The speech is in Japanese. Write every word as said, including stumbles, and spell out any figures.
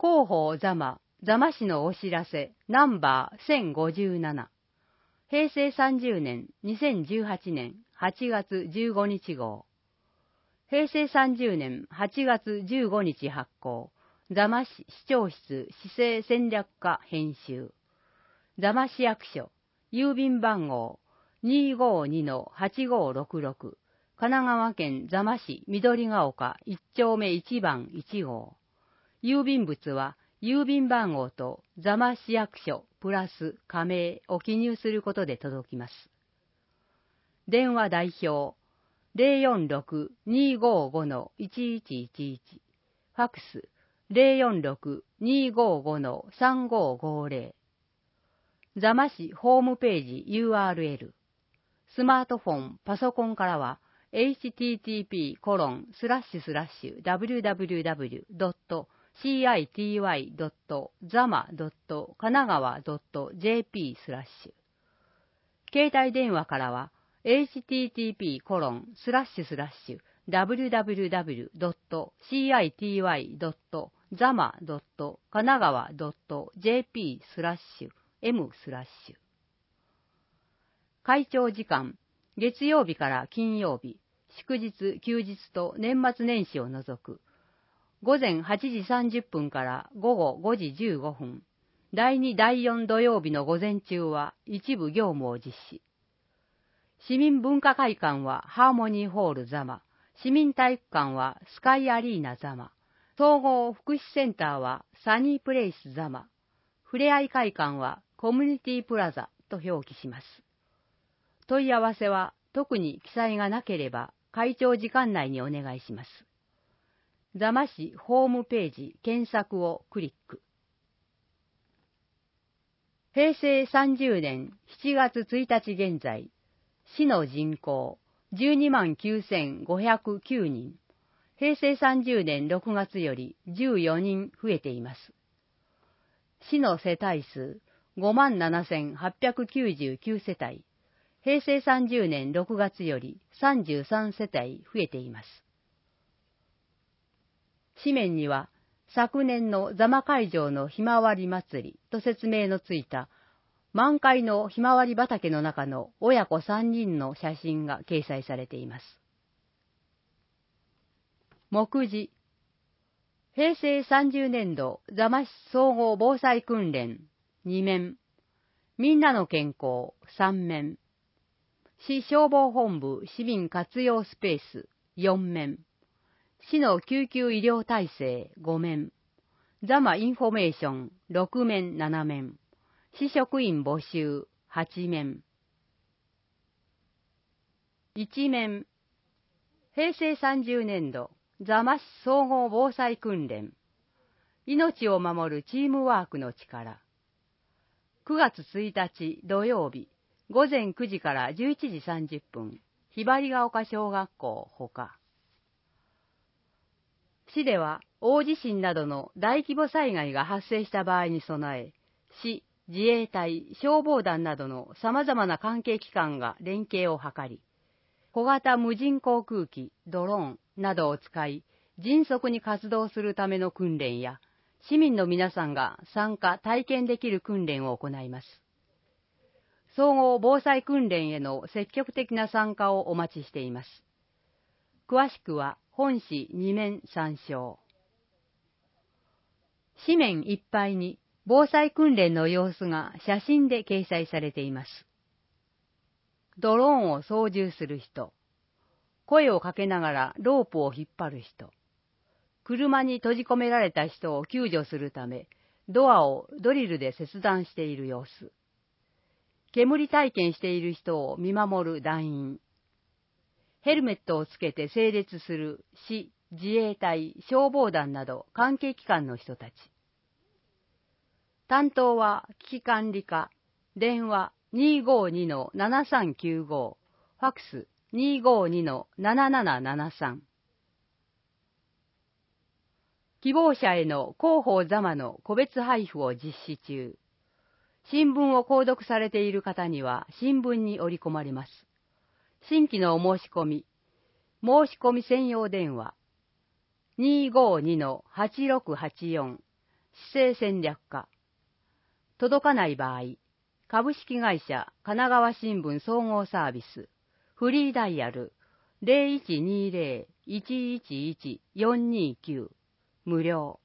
広報座間、座間市のお知らせ、ナンバーせんごじゅうなな。へいせいさんじゅうねん、にせんじゅうはちねんはちがつじゅうごにち号。へいせいさんじゅうねんはちがつじゅうごにち発行。座間市市長室市政戦略課編集。座間市役所、郵便番号 にーごーにのはちごーろくろく、神奈川県座間市緑ヶ丘いっちょうめいちばんいち号。郵便物は郵便番号と座間市役所プラス加盟を記入することで届きます。電話代表 ゼロよんろく にーごーご のいちいちいちいち、ファックス ゼロよんろく にーごーご のさんごーごーぜろ、座間市ホームページ ユーアールエル、スマートフォン、パソコンからは エイチティーティーピーコロンスラッシュスラッシュダブリューダブリューダブリュードットシーアイティーワイドットザマドットカナガワドットジェーピースラッシュ、携帯電話からは エイチティーティーピーコロンスラッシュスラッシュダブリューダブリューダブリュードットシーアイティーワイドットザマドットカナガワドットジェーピースラッシュエムスラッシュ。会長時間、月曜日から金曜日、祝日、休日と年末年始を除く。午前はちじさんじゅっぷんから午後ごじじゅうごふん。だいに、だいよん土曜日の午前中は一部業務を実施。市民文化会館はハーモニーホール座間。市民体育館はスカイアリーナ座間。総合福祉センターはサニープレイス座間。ふれあい会館はコミュニティプラザと表記します。問い合わせは特に記載がなければ会長時間内にお願いします。座間市ホームページ検索をクリック。へいせいさんじゅうねんしちがつついたち現在、市の人口じゅうにまんきゅうせんごひゃくきゅうにん、へいせいさんじゅうねんろくがつよりじゅうよにん増えています。市の世帯数ごまんななせんはっぴゃくきゅうじゅうきゅうせたい、へいせいさんじゅうねんろくがつよりさんじゅうさんせたい増えています。紙面には、昨年の座間会場のひまわり祭りと説明のついた、満開のひまわり畑の中の親子さんにんの写真が掲載されています。目次、へいせいさんじゅうねんど座間市総合防災訓練にめん、みんなの健康さんめん、市消防本部市民活用スペースよんめん、市の救急医療体制ごめん、座間インフォメーションろくめんななめん、市職員募集はちめん。いちめん、へいせいさんじゅうねんど座間市総合防災訓練、命を守るチームワークの力。くがつついたち土曜日、ごぜんくじからじゅういちじさんじゅっぷん、ひばりが丘小学校ほか。市では大地震などの大規模災害が発生した場合に備え、市、自衛隊、消防団などの様々な関係機関が連携を図り、小型無人航空機、ドローンなどを使い、迅速に活動するための訓練や、市民の皆さんが参加・体験できる訓練を行います。総合防災訓練への積極的な参加をお待ちしています。詳しくは本誌にめん参照。紙面いっぱいに防災訓練の様子が写真で掲載されています。ドローンを操縦する人、声をかけながらロープを引っ張る人、車に閉じ込められた人を救助するため、ドアをドリルで切断している様子、煙体験している人を見守る団員、ヘルメットをつけて整列する市、自衛隊、消防団など関係機関の人たち。担当は危機管理課、電話 にーごーにのななさんきゅうご、ファックス にーごーにのななななななさん。希望者への広報座間の個別配布を実施中。新聞を購読されている方には新聞に折り込まれます。新規のお申し込み、申し込み専用電話 にーごーにのはちろくはちよん市政戦略課。届かない場合、株式会社神奈川新聞総合サービス、フリーダイヤル ゼロいちにゼロ いちいちいち よんにきゅう 無料。